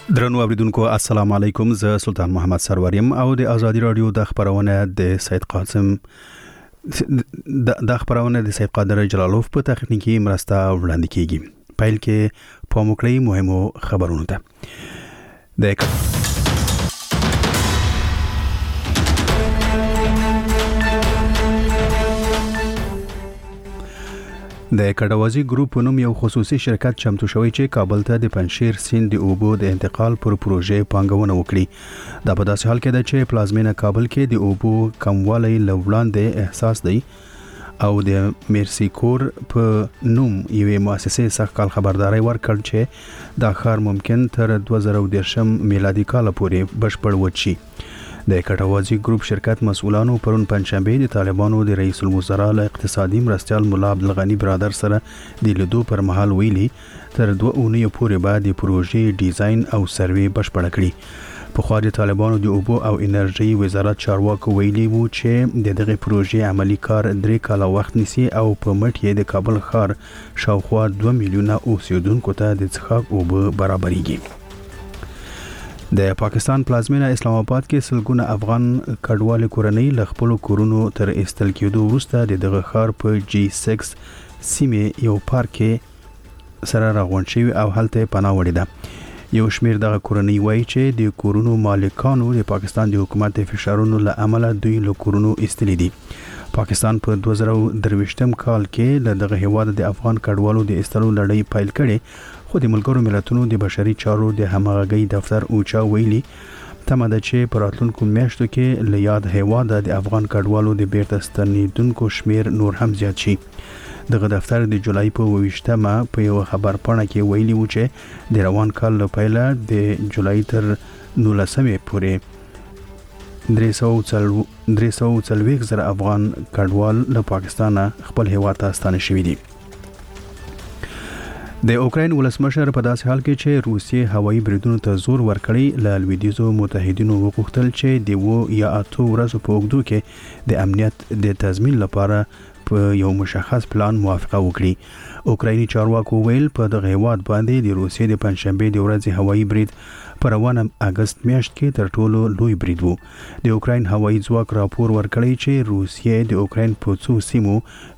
درنو اوریدونکو السلام علیکم. زه سلطان محمد سروریم او د ازادي رادیو د خبرونه د سید قاسم د خبرونه د سید قادر جلالوف په تخنیکی مرسته وړاندې کیږي. پیل کې په موکړی مهمو خبرونه ده. د کډوازی ګروپ نوم یو خصوصي شرکت چمتو شوی چې کابل ته د پنشیر سیند د اوبو د انتقال پر پروژې پانګونه وکړي. دا په داسې حال کې ده چې پلازمینه کابل کې د اوبو کموالی لوړاندې احساس دی او د میرسی کور په نوم یوې مؤسسې څخه کال خبرداري ورکړ چې دا ښار ممکن تر 2013 میلادي کال پورې بشپړ وچی. د کټوازی ګروپ شرکت مسؤلانو پرون پنځشنبه د طالبانو د رئیس الوزرا له اقتصادي مرستيال مولا عبدالغنی برادر سره د لیدو پر مهال ویلي تر 2 اونۍ پورې بعد د پروژې ډیزاین او سروې بشپړ کړي. په خوا د طالبانو د اوبو او انرژي وزارت چارواکو ویلي وو چې دغه پروژې عملی کار 3 کاله وخت نیسي او په مټ یې د کابل ښار شاوخوا 2 میلیونه اوسیدونکو ته د څښاک اوبه برابرېږي. د پاکستان پلازمینه اسلام آباد کې سلګونه افغان کډوال کورنۍ له خپل کورونو تر استل کېدو وروسته دغه ښار په جی 6 سیمه یو پارک کې سره راغونډ شوی او هلته پناه وړي ده. یو شمیر دغه کورنۍ وایي چې د کورونو مالکانو د پاکستان د حکومت د فشارونو له امله دوی له کورونو استلي دي. پاکستان په 2023 کال کې له دغه هیواد د افغان کډوالو د استلو لړۍ پیل کړي، خو د ملګرو ملتونو د بشري چارو د همغږي دفتر اوچا ویلي تمه ده چې په راتلونکو میاشتو کې له یاد هیواد د افغان کډوالو د بیرته ستنیدونکو شمیر نور هم زیات شي. دغه دفتر د جولای په 28مه په یو خبر پاڼه کې ویلي و چې د روان کال له پیله د جولای تر 19مې پورې 340 زره افغان کډوال له پاکستان خپل هیواد ته ستانه شوي دي. د اوکراین ولسمشر په داسې حال کې چې روسیې هوایي بریدونو ته زور ورکړی له لویدیځو متحدینو وغوښتل چې د 2 یا 8 ورځې په اوږدو کې د امنیت د تضمین لپاره په یو مشخص پلان موافقه وکړي. اوکرایني چارواکو ویل په دغه هیواد باندې د روسیې د پنځشنبه د ورځې هوایي برید په روانه اگست میاشت کې تر ټولو لوی برید وو. د اوکراین هوایي ځواک راپور ورکړی چې روسیې د اوکراین په څو سیمو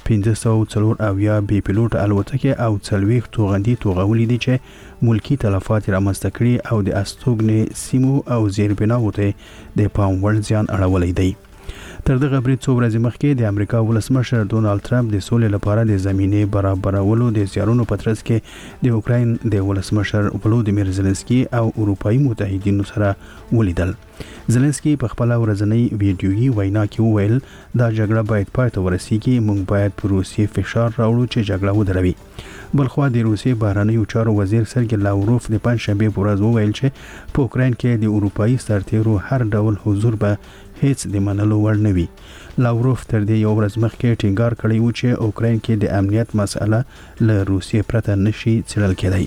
540 بي پیلوټ الوتکې او 40 توغندي توغولې دي چې ملکی تلفات رامنځته کړي او د استوګنې سیمو او زیربناوو ته د پام وړ زیان اړولی دی. تر دغه برید څو ورځې مخکې د امریکا ولسمشر ډونالد ټرمپ د سولې لپاره د زمینې برابرولو د زیارونو په ترڅ کې د اوکراین د ولسمشر ولودیمیر زيلنسکي او اروپایي متحدینو سره ولیدل. زيلنسکي په خپل ورځنی ویډیويي وینا کې وویل دا جګړه باید پای ته ورسیږي، موږ باید پر روسیې فشار راوړو چې جګړه ودروي. بلخوا د روسیې بهرنیو چارو وزیر سرګی لاوروف د پنځشنبه په ورځ وویل چې په اوکراین کې د اروپایي سرتیرو هر ډول حضور به هیڅ د منلو وړ نه وي. لاوروف تر دې یو ورځ مخکې ټینګار کړی و چې اوکراین کې د امنیت مسله له روسیې پرته نشي څیړل کېدای.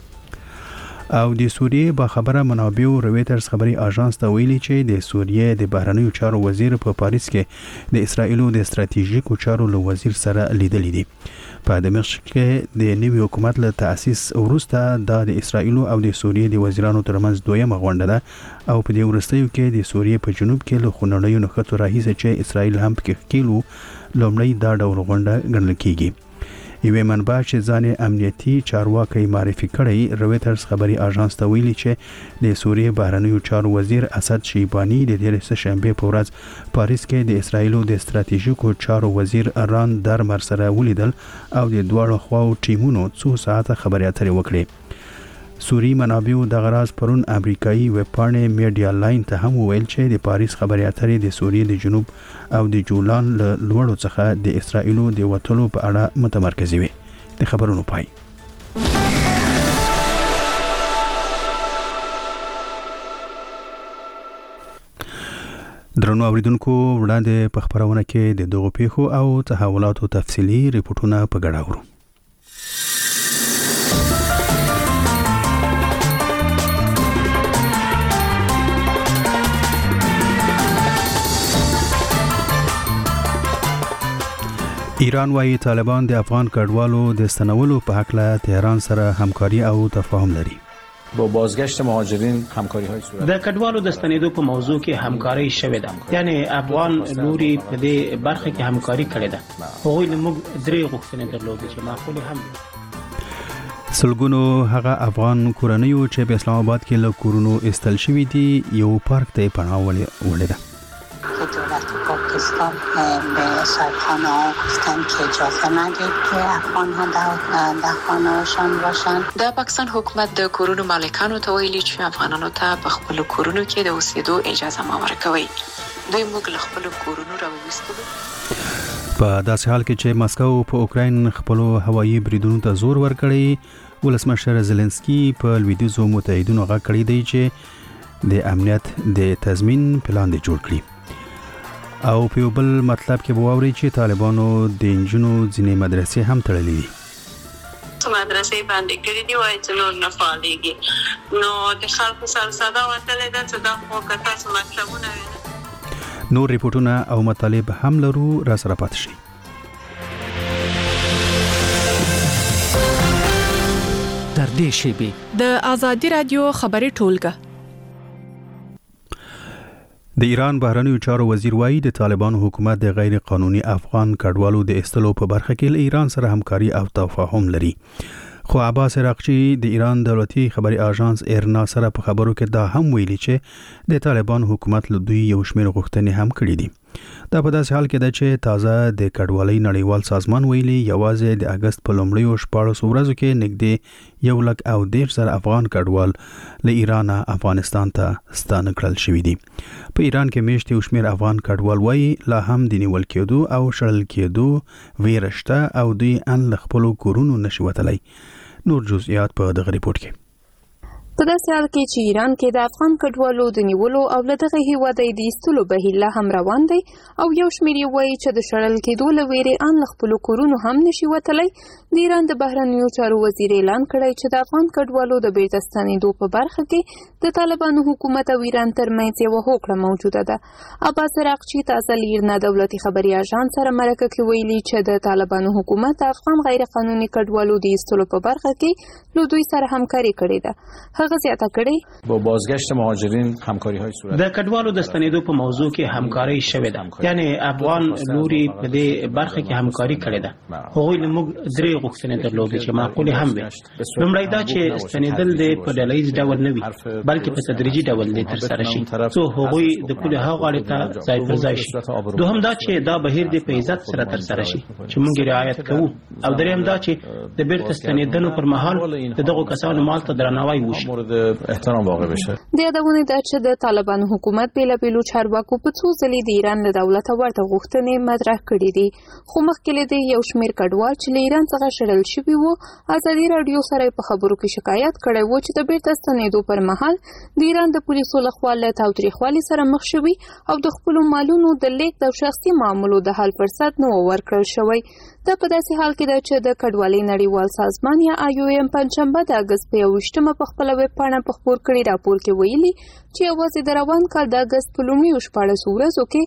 او د سوریې با خبره منابع رويټرز خبري اژانس ته ویلي چې د سوریې د بهرنیو چارو وزیر په پاریس کې د اسرایلو د استراتیژیکو چارو له وزیر سره لیدل دي. په دمشق کې د نوي حکومت له تأسیس وروسته د اسرایلو او د سوریې د وزیرانو ترمنځ دویمه غونډه ده او په دې وروستیو کې د سوریې په جنوب کې له خونړیو نښتو راهیسې چې اسرایل هم پکې ښکیلو لومړی دا ډول غونډه ګڼل کیږي. یوه منبع چې ځان امنیتي چارواکي معرفي کړی رويټرز خبري اژانس ته ویلي چې د سوریې بهرنیو چارو وزیر اسد شیبانی د دې شنبه په ورځ پاریس کې د اسرایلو د استراتیژیکو چارو وزیر ران درمر سره ولیدل او د دوه خواو ټیمونو 2 ساعته خبري اترې وکړي. سوری منابع د غراز پرون امریکایي ویب پاڼې میډیا لاین ته هم ویل چې د پاریس خبري اترې د سوریې د جنوب او د جولان له لوړو څخه د اسرایلو د وټلو په اړه متمرکزي وي. د خبرونو پای. درنو اوریدونکو وړاندې په خبرونه کې د دغو پیښو او تحولاتو تفصیلی ریپورتونه په ګډه اورو. ایران وايي طالبان د افغان کډوالو د ستنولو په حق له تهران سره همکاري او تفاهم لري. با بازگشت مهاجرین همکاری‌های صورت د کډوالو د ستنېدو په موضوع کې همکاري شوې ده، یعنی افغان لوري په دې برخه کې همکاري کړې ده. هغوی له موږ درې غوښتنې درلودې چې معقولې هم دي. سلګونو هغه افغان کورنیو چې په اسلام آباد کې له کورونو استل شوي دي یو پارک ته پناه وړې ده. دولت پاکستان به صاحبخانه ها گفتن که اجازه ندید که افغان ها در خانه هاشان باشن. د پاکستان حکومت د کورونو مالکانو ته ویلي چې افغانانو ته په خپل کورونو کې د اوسېدو اجازه مه ورکوي. دوی موږ له خپل کورونو راوویستلو. په داسې حال کې چې مسکو په اوکراین خپلو هوایي بریدونو ته زور ورکړی، ولسمشر زيلنسکي په لویدیځو متحدینو غږ کړی دی چې د امنیت د تضمین پلان دی جوړ کړي. او په یو بل مطلب کې بواوري چې طالبانو د انجونو ځینې مدرسې هم تړلې دي. مدرسې باندې کړې دي وایي چې نور نه فعالېږي. نو د خلکو سره صدا وتلې ده چې دا خو که تاسو مطلبونه وینئ. نور ریپورتونه او مطالب هم لرو، را سره پاتې شئ. تر دې شیبې د آزادي رادیو خبري ټولګه. د ایران بهرنیو چارو وزیر وایي د طالبانو حکومت د غیر قانوني افغان کډوالو د استلو په برخه کې له ایران سره همکاري او تفاهم لري. خو عباس عراقچی د ایران دولتي خبري اژانس ایرنا سره په خبرو کې دا هم ویلي چې د طالبان حکومت له دوی یو شمېر غوښتنې هم کړې دي. دا په داسې حال کې ده چې تازه د کډوالۍ نړیوال سازمان ویلي یوازې د اگست په لومړیو 14 ورځو کې نږدې 1,10,000 افغان کډوال له ایران افغانستان ته ستانه کړل شوي دي. په ایران کې میشت یو شمېر افغان کډوال وایي لا هم د نیول کېدو او شړل کېدو ویره شته او دوی ان له خپلو کورونو نشي وتلی. نور جزئیات په دغه ریپورت کې. په داسې حال کې چې ایران کې د افغان کډوالو د نیولو او له دغه هیواده د ایستلو بهیر لا هم روان دی او یو شمېر یې وایي چې د شړل کېدو له ویرې ان له خپلو کورونو هم نشي وتلی. د ایران د بهرنیو چارو وزیر اعلان کړی چې د افغان کډوالو د بیرته ستنېدو په برخه کې د طالبانو حکومت او ایران ترمنځ یوه هوکړه موجوده ده. عباس عراقچی تازه له ایرنا دولتي خبري اژانس سره مرکه کې ویلي چې د طالبانو حکومت د افغان غیر قانوني کډوالو د ایستلو په برخه کې له دوی سره همکاري کړې ده. هغه زیاته کړې با بازگشت مهاجرین همکاری‌های صورت د کډوالو د ستنېدو په موضوع کې همکاري شوې ده، یعنی افغان لوري په دې برخه کې همکاري کړې ده. هغوی له موږ درې غوښتنې درلودې چې معقولې هم وي. لومړی دا چې ستنېدل د په ډلهییز ډول نه وي بلکې په تدریجي ډول دې ترسره شي څو هغوی د پولې هغه غاړې ته ځای پر ځای شي. دوهم دا چې دا بهیر دې په عزت سره ترسره شي چې موږ رعایت کوو. او دریم دا چې د بیرته ستنېدنو پر مهال د دغو کسانو مال ته درناوی وشي. احترام واقع بشه. د یادونه ده چې د طالبانو حکومت بیلابیلو چارواکو په څو ځلې د ایران له دولته ورته غوښتنې مطرح کړې دي، خو مخکې له دې یو شمېر کډوال چې له ایران څخه شړل شوي وو ازادي راډیو سره په خبرو کې شکایت کړی و چې د بیرته ستنېدو پر مهال د ایران د پولیسو لخوا له تاوتریخوالي سره مخ شوي او د خپلو مالونو د لیږد او شخصي معاملو د حل فرصت نه و ورکړل شوی. دا په داسې حال کې ده چې د کډوالۍ نړیوال سازمان یا IOM پنجشنبه د اګست په 21مه په خپله ویب پاڼه په خپور کړي راپور کې ویلي چې یوازې د روان کال د اګست په لومړیو 14 ورځو کې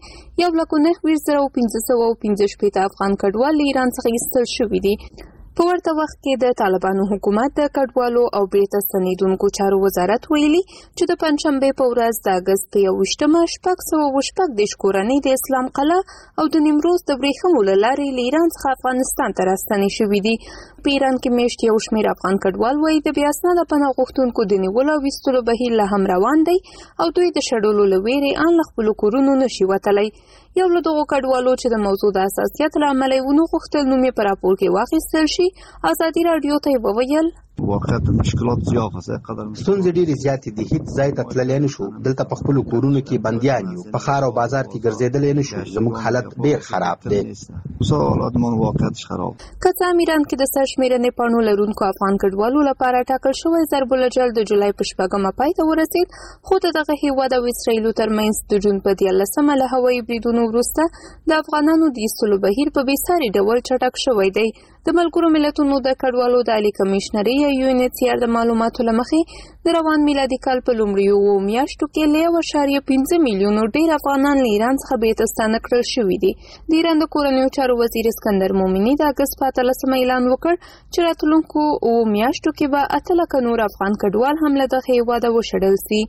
1,19,515 افغان کډوال له ایران څخه ایستل شوي دي. په ورته وخت کې د طالبانو حکومت د کډوالو او بیرته ستنېدونکو چارو وزارت ویلي چې د پنجشنبې په ورځ د اګست په 21مه 616 کورنۍ د اسلام قلعه او د نیمروز د ورېښمو له لارې له ایران څخه افغانستان ته راستنې شوي دي. په ایران کې میشت یو شمېر افغان کډوال وایي د بې اسناده پناه غوښتونکو د نیولو او ایستلو بهیر لا هم روان دی او دوی د شړلو له ویرې ان له خپلو کورونو نشي وتلی. یو له دغو کډوالو چې د موضوع د حساسیت له امله یې ونه غوښتل نوم یې په راپور کې واخیستل شي ازادي راډیو ته یې وویل واقعیت مشکلات زیات ده. ستونزې ډېرې زیاتې دي. هیڅ ځای ته تللی نه شو. دلته په خپلو کورونو کې بندیان یو. په ښار او بازار کې ګرځېدلی نه شو. زموږ حالت ډېر خراب دی. حالاتمان واقعیتش خراب. که څه هم ایران کې د سرشمېرنې پاڼو لرونکو افغان کډوالو لپاره ټاکل شوی ضرب الجل د جولای په 6مه پای ته ورسېد، خو د دغه هیواد او اسرائیلو ترمنځ د جون په 13مه له هوایي بریدونو وروسته د افغانانو د ایستلو بهیر په بېساري ډول چټک شوی دی. د ملګرو ملتونو د کډوالو د عالی کمشنري یا UNHCR د معلوماتو لمخې د روان میلادي کال په لومړیو میاشتو کې له 1.5 میلیونو ډیر افغانان له ایران څخه بیرته ستانه کړل شوي دي. د ایران د کورنیو چارو وزیر اسکندر مومني د اګست په 18 اعلان وکړ چې راتلونکو میاشتو کې به 8 لک نور افغان کډوال هم له دغه هیواده وشړل شي.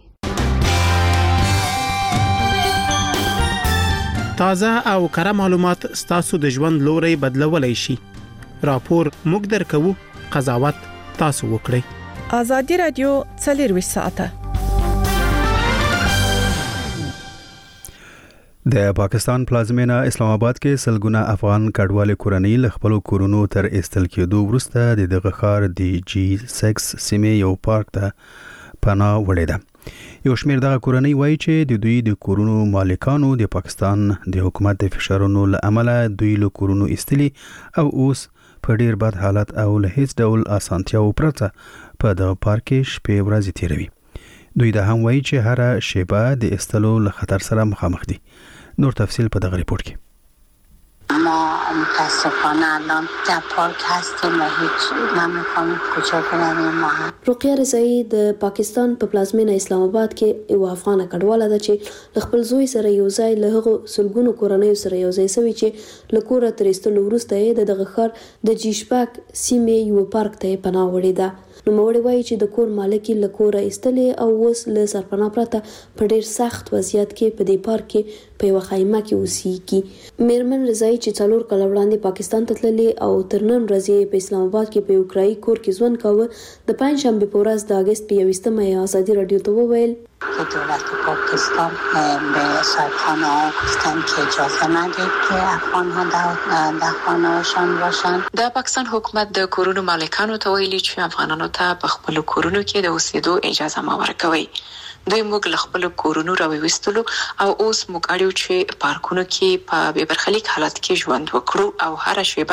تازه او کره معلومات ستاسو د ژوند لوري بدلولای شي. راپور موږ درکو، قضاوت تاسو وکړئ. آزادي رادیو 24 ساعته. د پاکستان پلازمینه اسلام آباد کې سلګونه افغان کډوال کورنۍ له خپل کورونو تر استل کېدو وروسته د دغه ښار د G6 سیمې یو پارک ته پناه وړې ده. یو شمېر دغه کورنۍ وایي چې د دوی د کورونو مالکانو د پاکستان د حکومت د فشارونو له امله دوی له کورونو استلي او اوس په ډیر بد حالت او له هیڅ ډول اسانتیاو پرته په دغه پارک کې شپې ورځې تیروي. دوی دا هم وایي چې هر شیبه د استلو له خطر سره مخامخ دي. نور تفصیل په دغه ریپورت کې. ما متاسفانه الان در پارک هستیم و هیچ نمی‌فهمیم کجا برویم. ما رقیه رضایی د پاکستان په پلازمینه اسلام آباد کې یو افغان کډواله ده چې خپل زوی سره یو ځای له هغو سلګونو کورنیو سره یو ځای شوی چې له کوره تر ایستلو وروسته یې دغه ښار د G6 سیمې یو پارک ته پناه وړې ده. نو موري وایي چې د کور مالک له کوره ایستلې او اوس له سرپناه پرته په ډیر سخت وضعیت کې په دې پارک کې په یو خیمه کې اوسېږي. میرمن رضایی چې 4 کال وړاندې پاکستان ته تللې او تر نن ورځې په اسلام آباد کې په یو کرایي کور کې ژوند کاوه، د پنځشنبه په ورځ د اګست په 21 آزادي رادیو ته وویل که دولت پاکستان به سرپناه ها گفتن که اجازه ندید که افغان ها در خانه هاشان باشن. د پاکستان حکومت د کورونو مالکانو ته ویلي چې افغانانو ته په خپل کورونو کې د اوسېدو اجازه ما ورکوي. دوی موږ له خپل کورونو راوېستلو او اوس موږ اړیو چې پارکونو کې په بې برخلیک حالت کې ژوند وکړو او هر شیبه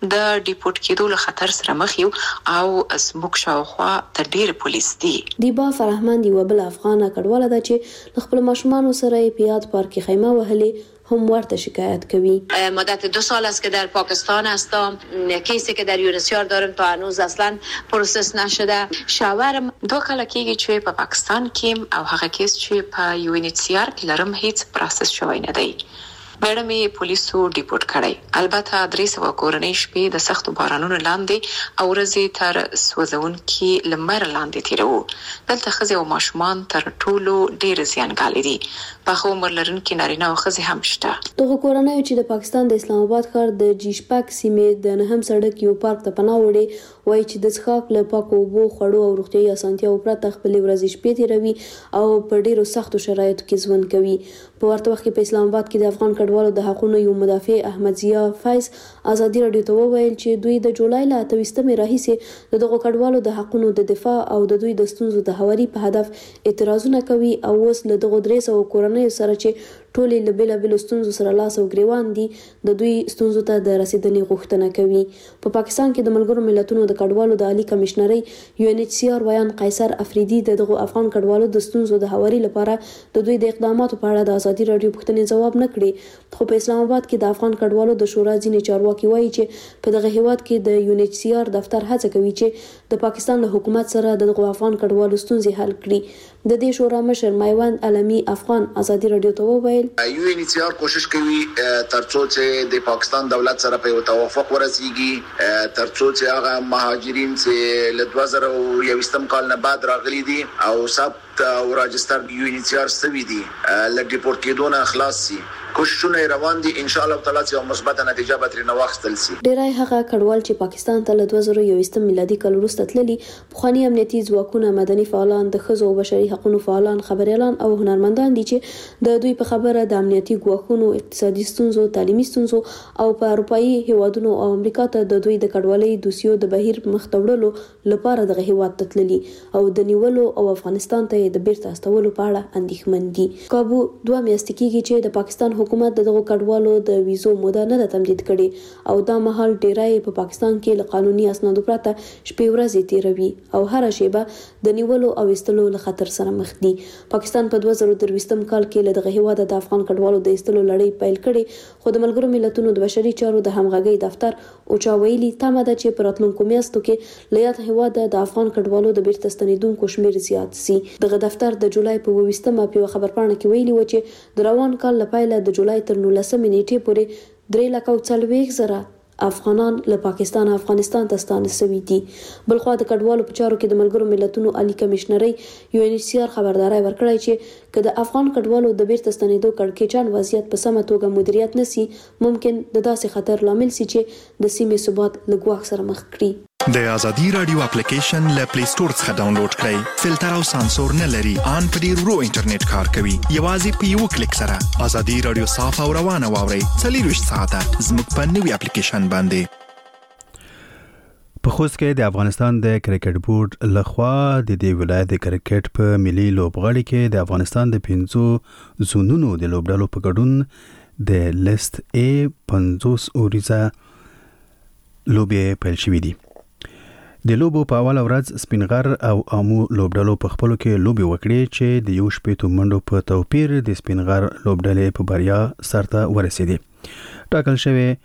د ډیپورت کېدو له خطر سره مخ یو او زموږ شاوخوا تر ډیر پولیس دي. دیبا فرهمند یو بل افغانه کډواله ده چې خپل ماشومان سره په یاد پارک خیمه وهلې هم ورته شکایت کوي. مدت 2 سال است که در پاکستان هستم. کیسی که در UNHCR دارم تا هنوز اصلا پروسس نشده. شاورم 2 کال کېږي چې په پاکستان کې او هغه کیس چې په UNHCR کې لرم هیڅ پروسس شوی نه دی. بیرمې پولیسو ډیپورت کړی. البته 300 کورنۍ شپې د سختو بارانونو لاندې او ورځې تر سوځونکي لمر لاندې تیرو. دلته ښځې او ماشومان تر ټولو ډیر زیانګالي دي. په عمر لرونکي نارینه او ښځې هم شته. دغه کورنۍ چې د پاکستان د اسلام آباد ښار د G6 سیمې د نهم سړک یو پارک ته پناه وړي، وایي چې د څښاک له پاکو اوبو، خوړو او روغتیايي اسانتیاو پرته خپلې ورځې شپې تیروي او په ډیرو سختو شرایطو کې ژوند کوي. په ورته وخت کې په اسلام آباد کې د افغان کډوالو د حقوقو یو مدافع احمد ضیا فیض آزادي رادیو ته وویل چې دوی د جولای له 28 راهیسې دغه کډوالو د حقوقو د دفاع او د دوی د ستونزو د هواري په هدف اعتراضونه کوي او اوس له دغه 300 کورنیو سره چې ټولې له بیلابېلو ستونزو سره لاس او ګریوان دي د دوی ستونزو ته د رسیدنې غوښتنه کوي. په پاکستان کې د ملګرو ملتونو د کډوالو د عالی کمشنري UNHCR ویان قیصر افریدي دغه افغان کډوالو د ستونزو د هواري لپاره د دوی د اقداماتو په اړه د آزادي رادیو پوښتنې جواب نه کړي. خو په اسلام آباد کې د افغان کډوالو د شورا ځینې چارواکي وایي چې په دغه هیواد کې د UNHCR دفتر هڅه کوي چې د پاکستان له حکومت سره دغه افغان کډوالو ستونزې حل کړي. د دې شورا مشر میوند علمی افغان آزادي رادیو ته وویل UNHCR کوشش کوي ترڅو چې د پاکستان دولت سره په توافق ورسیږي، ترڅو چې هغه مهاجرین چې له 2021 کال نه بعد راغلي دي او ثبت او راجستر UNHCR سوي دي له ډیپورت کېدو نه خلاص شي. کوششونه روان دي، ان شاء الله تعالی چې مثبت نتیجه به ترې نه واخیستل شي. ډیری هغه کډوال چې پاکستان ته له 2021 میلادي کال وروسته تللي، پخواني امنیتي ځواکونه، مدني فعالان، د ښځو او بشري حقوقو فعالان، خبريالان او هنرمندان دي چې د دوی په خبره د امنیتي ګواښونو، اقتصادي ستونزو، تعلیمي ستونزو او په اروپאי هیوادونو او امریکا ته د دوی د کډوالۍ دوسیو د بهیر مخ ته وړلو لپاره دغه هیواد ته تللي او د نیولو او افغانستان ته د بیرته استولو په اړه اندېښمن دي. کابو 2 میاشتې کېږي چې د پاکستان حکومت دغه کډوالو د ویزو موده نه تمدید کړي او دا مهال ډیری په پاکستان کې له قانوني اسنادو پرته شپې ورځې تیروي او هر شیبه د نیولو او ایستلو له خطر سره مخ دي. پاکستان په 2023م کال کې له دغه هیواد د افغان کډوالو د ایستلو لړۍ پیل کړي خو د ملګرو ملتونو د بشري چارو د همغږي دفتر او چا ویلي تمه ده چې په راتلونکو میاشتو کې له یاد هیواد د افغان کډوالو د بیرته ستنیدونکو شمیر زیات سي. دغه دفتر د جولای په 28مه په خبرپاڼه کې ویلي و چې د روان کال له پیله د جولای تر 19 نیټې پورې 3,40,000 افغانان له پاکستان افغانستان ته ستانه شوي دي. بلخوا د کډوالو په چارو کې د ملګرو ملتونو عالی کمشنري UNHCR خبرداري ورکړی چې که د افغان کډوالو د بیرته ستنیدو کړکېچان وضعیت په سمه توګه مدیریت نشي ممکن د داسې خطر لامل شي چې د سیمې ثبات له ګواښ سره مخ کړي. د ازادي رادیو اپلیکیشن له پلی سٹور څخه ډاونلوډ کړئ. فلټر او سانسور نه لري. ان په ډیر ورو انټرنیټ کار کوي. یوازې په یو کلیک سره ازادي رادیو صاف او روانه واورئ. 24 ساعته زموږ په نوې اپلیکیشن باندې. په خوست کې د افغانستان د کرکټ بورډ لخوا د دې ولایت د کرکټ په ملي لوبغاړي کې د افغانستان د 5 زونونو د لوبډلو په ګډون د لیست A 50 اوریزه لوبې پیل شوې دي. د لوبو په اول ورځ سپینغر او امو لوبډلو په خپلو کې لوبې وکړې چې د 1 منډو په توپیر د سپینغر لوبډلې په بریا سرته ورسېدې. ټاکل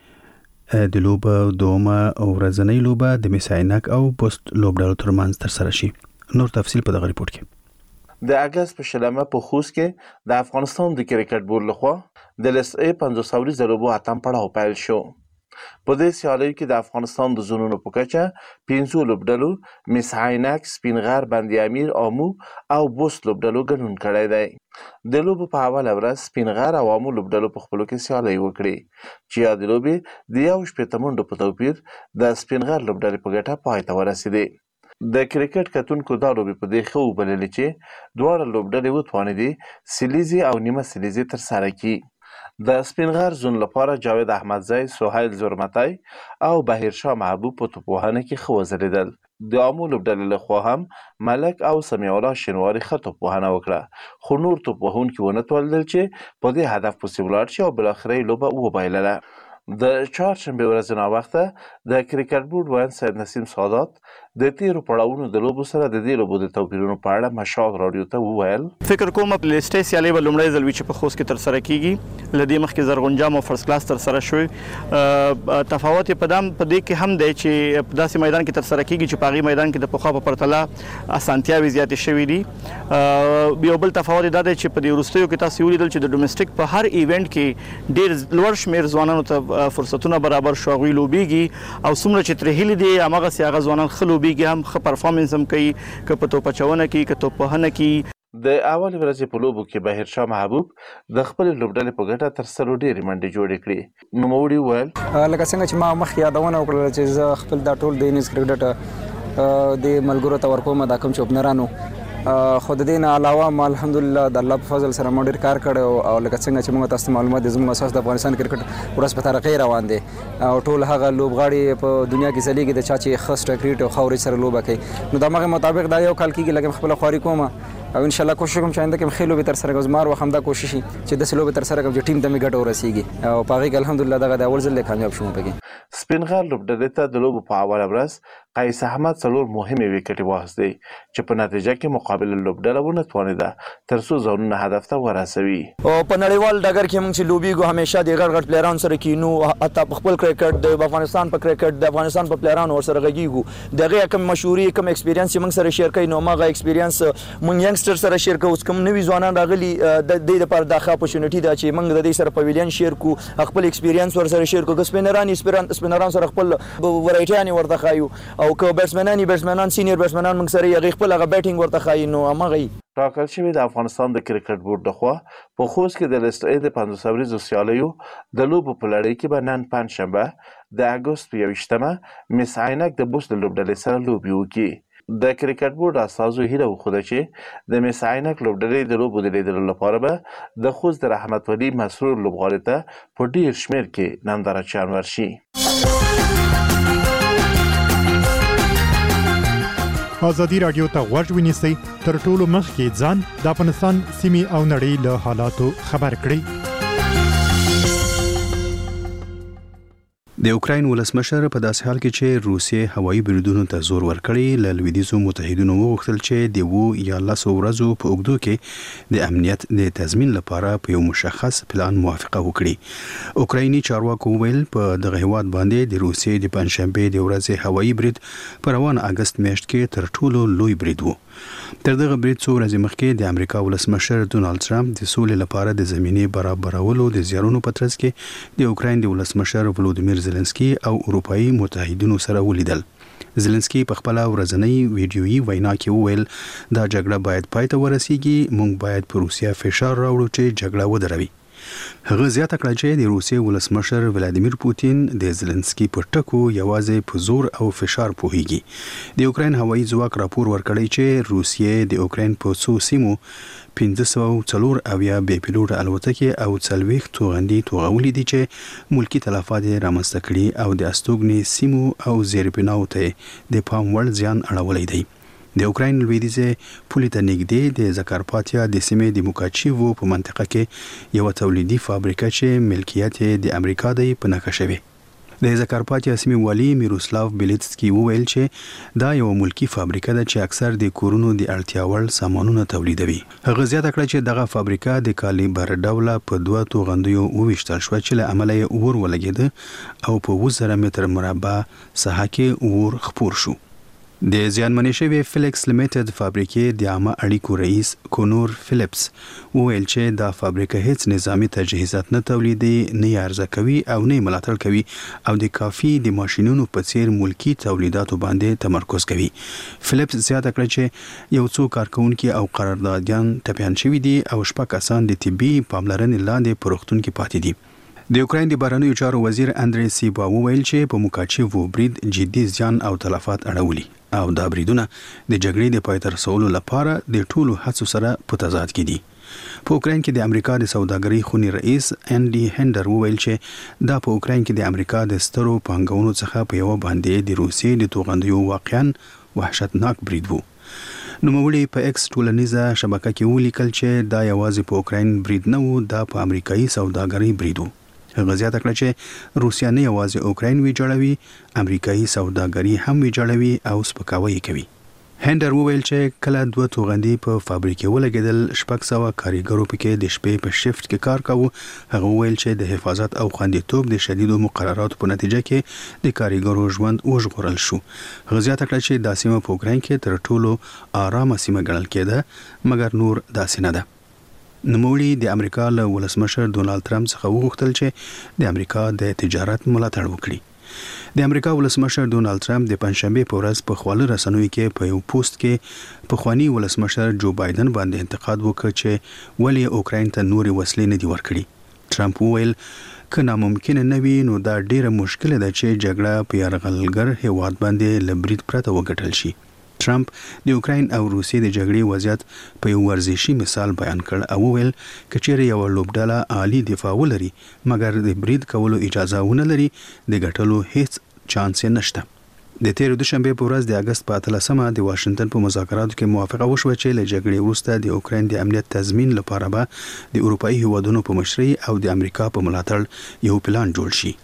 شوی د لوبو دومره ورځنۍ لوبه د میساینک او پوسټ لوبډلو ترمنځ ترسره شي. نور تفصیل په دغه ریپورت کې. د اگست په شلمه په خوست کې د افغانستان د کرکټ بورډ لخوا د لیست A 50 اوریزه لوبو اتم پړاو پیل شو. په دې سیالیو کې د افغانستان د زونونو په کچه 5 لوبډلو میساینک، سپینغر، بندي امیر، امو او بوست لوبډلو ګډون کړی دی. د لوبو په اوله ورځ سپینغر او امو لوبډلو په خپلو کې سیالۍ وکړې چې یا د لوبې د 1 منډو په توپیر د سپینغر لوبډلې په ګټه پای ته ورسېدې. د کرکټ کتونکو دا لوبې په دې ښه وبللې چې دواړه لوبډلې وتوانېدې سلیزې او نیمه سلیزې ترسره کړي. د سپینغر زون لپاره جاوید احمدزی، سهیل زرمتی او بهیرشاه محبوب په توپوهنه کې ښه وځلېدل. د امو لوبډلې لخوا هم ملک او سمیع الله شینواري ښه توپوهنه وکړه خو نور توپوهونکي ونه توانېدل چې په دې هدف پسې ولاړ شي او بالاخره یې لوبه وبایلله. د چهارشنبې ورځې ناوخته د کرکټ بورډ وین سید نسیم سادات د تیرو پړاوونو د لوبو سره د دې لوبو د توپیرونو په اړه مشال راډیو ته وویل. فکر کوم په لیستې سیالۍ به لومړی ځل وي چې په خوست کې ترسره کیږي. له دې مخکې زرغونجام او فرست کلاس ترسره شوی. تفاوت په دې کې هم دی چې په داسې میدان کې ترسره کیږي چې په هغې میدان کې د پخوا په پرتله اسانتیاوې زیاتې شوي دي. یو بل تفاوت دا دی چې په دې وروستیو کې تاسو ولیدل چې د ډومسټیک په هر ایونټ کې ډېر لوړ شمېر ځوانانو ته فرصتونه برابر شو. هغوی لوبیږي او څومره چې ترې هیلې دي هماغسې هغه ځوانان ښه لوبیږي، هم ښه پرفارمنس هم کوي، که په توپ اچونه کې که توپوهنه کې. د اول ورځې په لوبو کې بهیرشاه محبوب د خپلې لوبډلې په ګټه تر سلو ډېرې منډې جوړې کړې. نوموړي وویل لکه څنګه چې ما مخکې یادونه وکړله چې زه خپل دا ټول د انیس کرکټ د ملګرو ته ورکوم دا کوم چې اوپنرانو خو د دې نه علاوه ما الحمدلله د الله په فضل سره ما ډېر کار کړی او لکه څنګه چې موږ تاسو ته معلومات دي زموږ اساس د افغانستان کرکټ ورځ په ترقۍ روان دی او ټول هغه لوبغاړي په دنیا کې ځلیږي د چا چې ښه سټریټ او ښه ورځ سره لوبه کوي. نو د همغې مطابق دا یو کال کېږي لکه خپله خواري کوم او انشاءالله کوشش کوم چې آینده کې ښې لوبې ترسره کړم. زما هر وخت همدا کوشش وي چې داسې لوبې ترسره کړم چې ټیم ته مې ګټه ورسېږي او په هغې کې الحمدلله دغه د اول ځل دی کامیاب شوم پکې. سپینغر لوبډلې ته د لوبو په اوله ورځ قیس احمد 4 مهمې ویکټې واخیستې چې په نتیجه کې مقابل لوبډله ونه توانېده تر څو ځانونه هدف ته ورسوي. او په نړیوال ډګر کې موږ چې لوبیږو همیشه د غټ غټ پلیرانو سره کینو، حتی په خپل کرکټ د افغانستان په کرکټ د افغانستان په پلیرانو ورسره غږیږو. د هغې کوم مشهوري کوم ایکسپیرینس چې موږ سره شیر کوي نو هماغه ایکسپیرینس موږ ینګسټر سره شیر کوو. کوم نوي ځوانان راغلي د دې لپاره دا ښه اپورچونټي ده چې موږ د دې سره پویلین شیر کړو، خپل ایکسپیرینس ورسره شیر کړو. که سپینران سره خپل ورایټیانې ورته ښایو او که بیټسمنان سینیر بیټسمنان موږ سره یې هغې خپل هغه بیټینګ ورته ښایي نو هماغه ټاکل شوي د افغانستان د کرکټ بورډ لخوا په خوست کې د لیست A د 50 اوریزو سیالیو د لوبو په لړۍ کې به نن پنجشنبه د اګست په 21 مس عینک د بوست لوبډلې سره لوبې وکړي. د کرکټ بورډ استازو هیله وښوده چې د مس عینک لوبډلې د لوبو د لیدلو لپاره به د خوست د رحمت ولي مسرور لوبغاړي ته په ډېر شمېر کې نندارچیان ورشي. ازادي راډیو ته غوږ ونیسئ، تر ټولو مخکې ځان د افغانستان سیمې او نړۍ له حالاتو خبر کړئ. د اوکراین ولسمشر په داسې حال کې چې روسیې هوایي بریدونو ته زور ورکړی له لویدیځو متحدینو وغوښتل چې د 2 یا 10 ورځو په اوږدو کې د امنیت د تضمین لپاره په یو مشخص پلان موافقه وکړي. اوکرایني چارواکو ویل په دغه هیواد باندې د روسیې د پنځشنبه د ورځې هوایي برید په روان اگست میاشت کې تر ټولو لوی برید و. تر دغه برید څو ورځې مخکې د امریکا ولسمشر ډونالد ټرمپ د سولې لپاره د زمینې برابرولو د زیارونو په ترڅ کې د اوکراین د ولسمشر ولودیمیر زيلنسکي او اروپאי متحدینو سره ولیدل. زيلنسکي په خپل ورځنی ویډیويي وینا کې وویل دا جګړه باید پای ته ورسیږي، موږ باید پر روسیا فشار راوړو چې جګړه ودروي. هغه زیاته کړه چې د روسیې ولسمشر ولادیمیر پوتین د زيلنسکي په ټکو یوازې په زور او فشار پوهیږي. د اوکراین هوایي ځواک راپور ورکړی چې روسیې د اوکراین په څو سیمو 504 بې پیلوټه الوتکې او 40 توغندي توغولې دي چې ملکی تلفات رامنځته کړي او د استوګنې سیمو او زیربناو ته د پام وړ زیان اړولی دی. د اوکراین لویدیځه پولې ته نږدې د زکارپاتیا د سیمې د موکاچیوو په منطقه کې یو تولیدي فابریکه چې ملکیت د امریکا دی په نښه شوی. د زکارپاتیا سیمې والی میروسلاو بیلیتسکی وویل چې دا یو ملکی فابریکه ده چې اکثر د کورونو د اړتیا وړ سامانونه تولیدوي. هغه زیاته کړه چې دغه فابریکه د کالیبر ډوله په 2 توغندیو وویشتل شو چې له عمله اور ولګید او په 1000 متر مربع ساحه کې اور خپور شو. د زیانمنې شوی فلیکس لیمیټډ فابریکې د عامه اړیکو رئیس کونور فلیپس وویل چې دا فابریکه هیڅ نظامی تجهیزات نه تولیدي، نه ارزه کوي او نه ملاتړ کوي او د کافي د ماشینونو په څیر ملکی تولیداتو باندې تمرکز کوي. فلیپس زیاته کړه چې یو څو کارکونکي او قراردادیان ټپیان شوي دي او 6 کسان د طبي پاملرنې لاندې په روغتون کې پاتې دي. د اوکراین د بهرنیو چارو وزیر اندری سیبا وویل چې په موکاچیوو برید جدي زیان او تلفات اړولي او دا بریدونه د جګړې د پای ته رسولو لپاره د ټولو هڅو سره په تضاد کې دي. په اوکراین کې د امریکا د سوداګرۍ خونی رئیس انډي هندر وویل چې دا په اوکراین کې د امریکا د سترو پانګونو څخه په یو باندې د روسیې د توغندیو واقعاً وحشتناک برید وو. نوموړي په ایکس ټولنیزه شبکه کې ولیکل چې دا یوازې په اوکراین برید نه وو، دا په امریکایي سوداګرۍ برید وو. هغه زیاته کړه چې روسیا نه یوازې اوکراین ویجاړوي، امریکایي سوداګري هم ویجاړوي او سپکاوی کوي. هندر وویل چې کله 2 توغندي په فابریکه ولګیدل 600 کارګرو پکې د شپې په شفت کې کار کاوه. هغه وویل چې د حفاظت او خوندیتوب د شدیدو مقرراتو په نتیجه کې د کارګرو ژوند وژغورل شو. هغه زیاته کړه چې د سیمه په اوکراین کې تر ټولو آرامه سیمه ګڼل کېده، مګر نور داسې نه ده. نوموړي د امریکا له ولسمشر ډونالد ټرمپ څخه وغوښتل چې د امریکا د تجارت ملاتړ وکړي. د امریکا ولسمشر ډونالد ټرمپ د پنځشنبه په ورځ په خپل رسنیو کې په یو پوسټ کې په خواني ولسمشر جو بایدن باندې انتقاد وکړ چې ولی اوکراین ته نوري وسلې نه دي ورکړي. ټرمپ وویل که ناممکن نه وي نو دا ډیره مشکله ده چې جګړه په یرغلګر هیواد باندې لبرید پرته وګټل شي. ټرمپ د اوکراین او روسیې د جګړې وضعیت په یو ورزشي مثال بیان کړ او وویل کچېرې یو لوبډله عالی دفاع ولري مګر د برید کولو اجازه ونه لري د ګټلو هیڅ چانس نشته. د تیر دوشنبه په ورځ د اگست په 13مه د واشنگټن په مذاکراتو کې موافقه وشوه چې له جګړې وروسته د اوکراین د امنیت تضمین لپاره به د اروپאי هیوادونو په مشرۍ او د امریکا په ملاتړ یو پلان جوړ شي.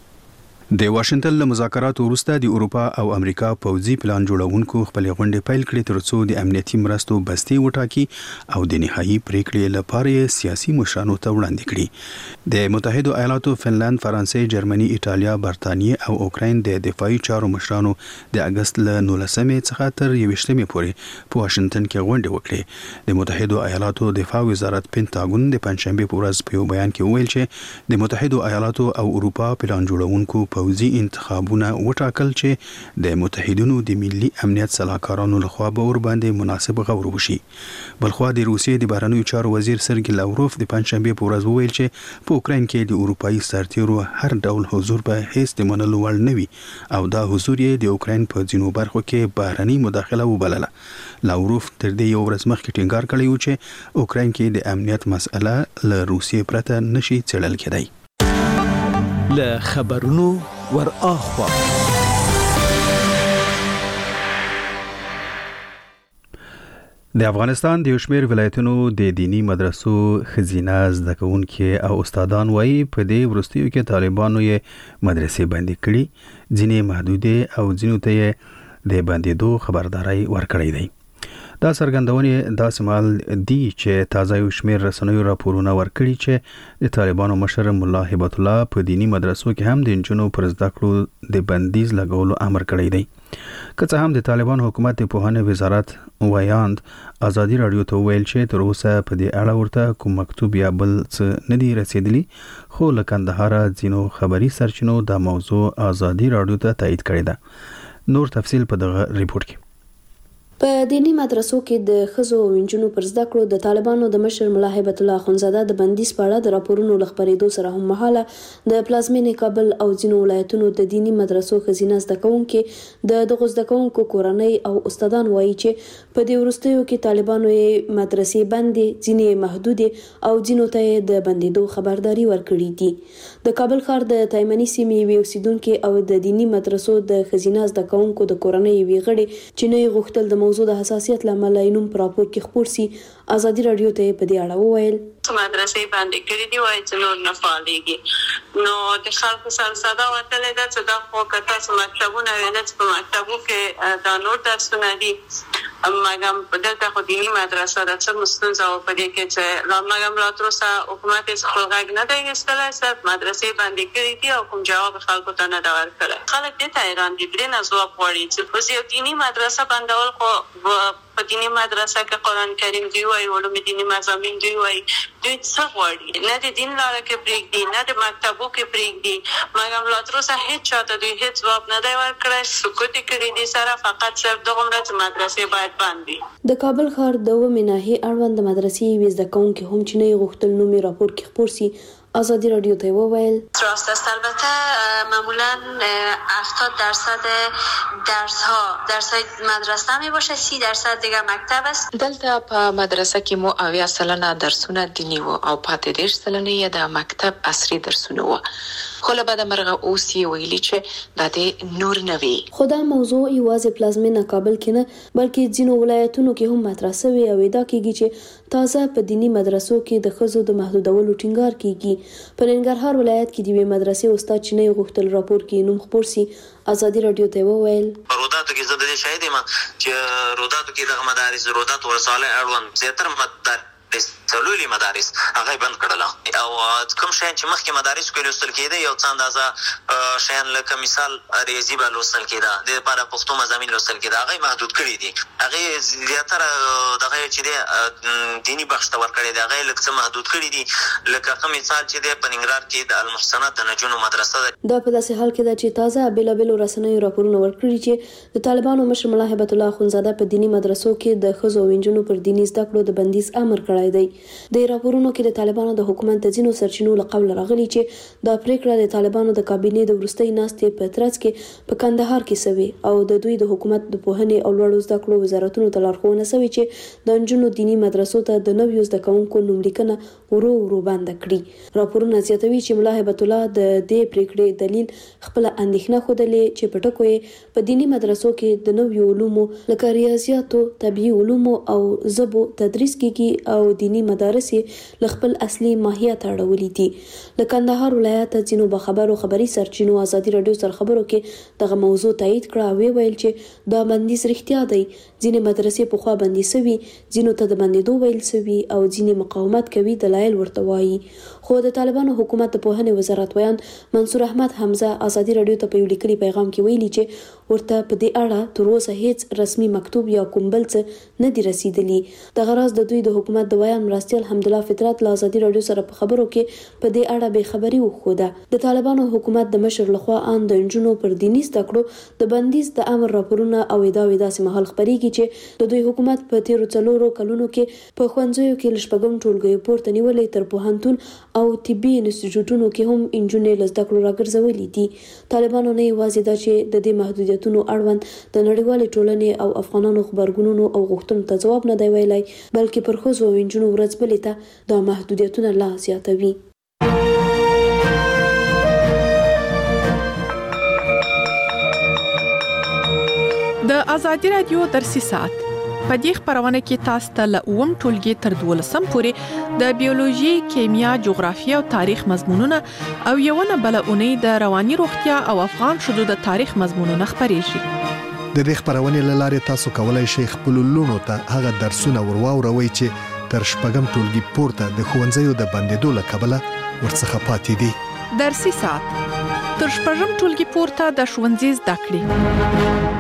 د واشنگټن له مذاکراتو وروسته د اروپا او امریکا پوځي پلان جوړونکو خپل غونډې پیل کړې ترڅو د امنیتي مرستو بستي وټاکي او د نهایی پریکړې لپاره سیاسي مشرانو ته وړاندې کړي. د متحده ایالاتو، فنلند، فرانسې، جرمني، ایټالیا، برتانیې او اوکراین د دفاعي چارو مشرانو د اگست له 19مې څخه تر 21مې پورې په واشنگټن کې غونډه وکړه. د متحده ایالاتو دفاع وزارت پینټاګون د پنځشنبه په ورځ په بیان کې ویل چې د متحده ایالاتو او اروپا پلان جوړونکو پوځي انتخابونه وټاکل چې د متحدینو د ملي امنیت صلاحکارانو لخوا به ور باندې مناسب غور وشي. بلخوا د روسیې د بهرنیو چارو وزیر سرګی لاوروف د پنځشنبه په ورځ وویل چې په اوکراین کې د اروپאי سرتیرو هر ډول حضور به هیڅ د منلو وړ نه وي او دا حضور یې د اوکراین په ځینو برخو کې بهرنی مداخله وبلله. لاوروف تر دې یو ورځ مخکې ټینګار کړی و چې اوکراین کې د امنیت مسأله له روسیې پرته نشي څېړل کېدای. له خبرونو ور اخوا د افغانستان د یو شمېر ولایتونو د دینی مدرسو ښځینه زده کوونکي او استادان وایي په دې وروستیو کې طالبانو یې مدرسې بندي کړي، ځینې محدودې او ځینو ته یې د بندېدو خبرداری ورکړی دی. دا څرګندونې داسې مهال دي چې تازه یو شمېر رسنیو راپورونه ورکړي چې د طالبانو مشر ملا هبت الله په دینی مدرسو کې هم د نجونو پر زده کړو د بندیز لګولو امر کړی دی. که څه هم د طالبان حکومت د پوهنې وزارت ویاند ازادي رادیو ته ویل چې تر اوسه په دې اړه ورته کوم مکتوب یا بل څه نه دی رسیدلی، خو له کندهار ځینو خبري سرچینو دا موضوع ازادي رادیو ته تایید کړې ده. نور تفصیل په دغه ریپورت کې. په دینی مدرسو کې د ښځو او نجونو پر زده کړو د طالبانو د مشر ملا هبت الله اخونزاده د بندیز په اړه د راپورونو له خپرېدو سره هم مهاله د پلازمینې کابل او ځینو ولایتونو د دینی مدرسو ښځینه زده کوونکي د دغو زده کوونکو کورنۍ او استادان وایي چې په دې وروستیو کې طالبانو یې مدرسې بندې، ځینې محدودې او ځینو ته یې د بندېدو خبرداری ورکړي دي. د کابل ښار د تایمني سیمې یوې اوسیدونکي او د دینی مدرسو د ښځینه زده کوونکو د کورنۍ یوې غړي چې نه یې غوښتل د موضوع د حساسیت لامل یې نوم په راپور کې خپور سي، ازادي رادیو ته په دې اړه وویل مدرسې باندې کړې دی وایي چې نور نه فعالېږي. نو د خلکو سره ساده وتلې ده چې دا خو که تاسو مکتبونه ویل چې په مکتبو کې دا نور درسونه دي، مګم دلته خو دیني مدرسه ده، څه ستونزه وه په دې کې چې مګم لا تر اوسه حکومت یې خپل غږ نه دی ایستلی، صرف مدرسې باندې کړې دي او کوم جواب خلکو ته نه ده ورکړی. خلک دې ته حیران دي، درې نه ځواب غواړي چې اوس یو دیني مدرسه بندول خو په دینی مدرسه کې قرآن کریم دی وایي، علوم دینی مضامین دی وایي، دوی څه غواړي؟ نه د دین لاره کې پرېږدي، نه د مکتبو کې پرېږدي، مګم لا تر اوسه هېڅ چاته دوی هېڅ ځواب نه دی ورکړی، سکوت یې کړی دی سره، فقط صرف دغومره چې مدرسې باید بند وي. د کابل ښار د 2 ناحیې اړوند د مدرسې یوې زده کوونکې هم چې نه یې غوښتل نوم یې راپور کې خپور سي، ازادی رادیو ته وویل راست است. البته معمولا 70% درس‌های مدرسه می باشه، 30% دیگه مکتب است. دلته په مدرسه کې مو 80% درسونه دینی وو او 15% یې د مکتب عصري درسونه وو. خو له بده مرغه اوس یې ویلي چې دا د نور نه وي. خو دا موضوع یوازې پلازمینه کابل کې نه بلکې ځینو ولایتونو کې هم مطرح شوی او ادعا کیږي چې تازه په دینی مدرسو کې د ښځو د محدودولو ټینګار کیږي. په ننګرهار ولایت کې د یوې مدرسې استاد چې نه غوښتل راپور کې نوم خپور سي، ازادي رادیو ته وویل روداتو کې زه د دې شاهد یم چې روداتو کې د مدارس روداتو ولسوالۍ اړوند زیاتره مدارس څلوري مدارس هغه بند کړل او کوم شي چې مخکې مدارس کې لوستل کېده یو څه اندازه شیان لکه مثال ریاضي به لوستل کېده، د لپاره پښتو مضامین لوستل کېده، هغه محدود کړی دي. هغه زیاتره دغه چې د دینی بخش ته ورکړی دی هغه لکه څه محدود کړی دي، لکه کوم مثال چې د پننګرهار کې د المحسنات د نجونو مدرسه ده. دا په داسې حال کې ده چې تازه بیلابیلو رسنیو راپورونه ورکړي چې د طالبانو مشر ملا هبت الله اخونزاده په دینی مدرسو کې د ښځو او نجونو پر دینی زده کړو د بندیز امر کړی دی. د راپورونو کې د طالبانو د حکومت د ځینو سرچینو له قوله راغلي چې دا پریکړه د طالبانو د کابینې د وروستۍ ناستې په ترڅ کې په کندهار کې شوې او د دوی د حکومت د پوهنې او لوړو زده کړو وزارتونو ته لارښوونه شوې چې د نجونو دینی مدرسو ته د نویو زده کوونکو نوملیکنه ورو ورو بند کړي. راپورونه زیاتوي چې ملا هبت الله د دې پریکړې دلیل خپل اندېښنه خوده چې په ټکو یې په دینی مدرسو کې د نویو علومو لکه ریاضیاتو، طبيعي علومو او ژبو تدریس کیږي او دینی مدارس ل خپل اصلي ماهیت اړولې دي. د کندهار ولایت ځینو بخبرو خبري سرچینو ازادي رادیو سره خبرو کې دغه موضوع تایید کړه او ویل چې دا بندیز رښتیا دی. ځینې مدرسې په خوا بندي شوي، ځینو ته د بندېدو ویل شوي او ځینې مقاومت کوي دلایل ورته وایي. خو د طالبانو حکومت د پوهنې وزارت ویان منصور احمد حمزه ازادي رادیو ته په یو لیکلي پیغام کې ویلي چې ورته په دې اړه تر اوسه هیڅ رسمي مکتوب یا کوم بل څه نه دی رسیدلی. دغه راز د دوی د حکومت د ویان مرستیال حمدالله فطرت له ازادي رادیو سره په خبرو کې په دې اړه به خبري وخوده. د طالبانو حکومت د مشر لخوا ان د نجونو پر دیني زده کړو د بندیز د امر راپورونه او ادعاوې داسې مهال خبريږي چې د دوی حکومت په تیرو 4 کلونو کې په ښوونځیو کې لشپږم ټولګیو پورته نیولې تر پوهنتون او طبي انسټیټیوټونو کې هم انجونې له زده کړو راګرځولې دي. طالبانو نه یوازې دا چې د دې محدودیتونو اړوند د نړیوالې ټولنې او افغانانو خبرګونونو او غوښتنو ته ځواب نه دی ویلی، بلکې پر ښځو او نجونو ورځ بلې ته دا محدودیتونه لا زیاتوي. د ازادي رادیو درسي ساعت په دې خبرونه کې تاسو ته له 9م ټولګي تر 12م پورې د بیولوژي، کیمیا، جغرافیه او تاریخ مضمونونه او یوونه بل اونۍ د رواني روغتیا او افغان شذو د تاریخ مضمونونه خبريږي. د دې خبرونه لاره تاسو کولای شئ خپل لونو ته هغه درسونه ورواوروي چې تر شپږم ټولګي پورته د ښوونځیو د بندیدو له کبله ورڅخه پاتې دي. درسي ساعت تر شپږم ټولګي پورته د ښوونځي زده کړې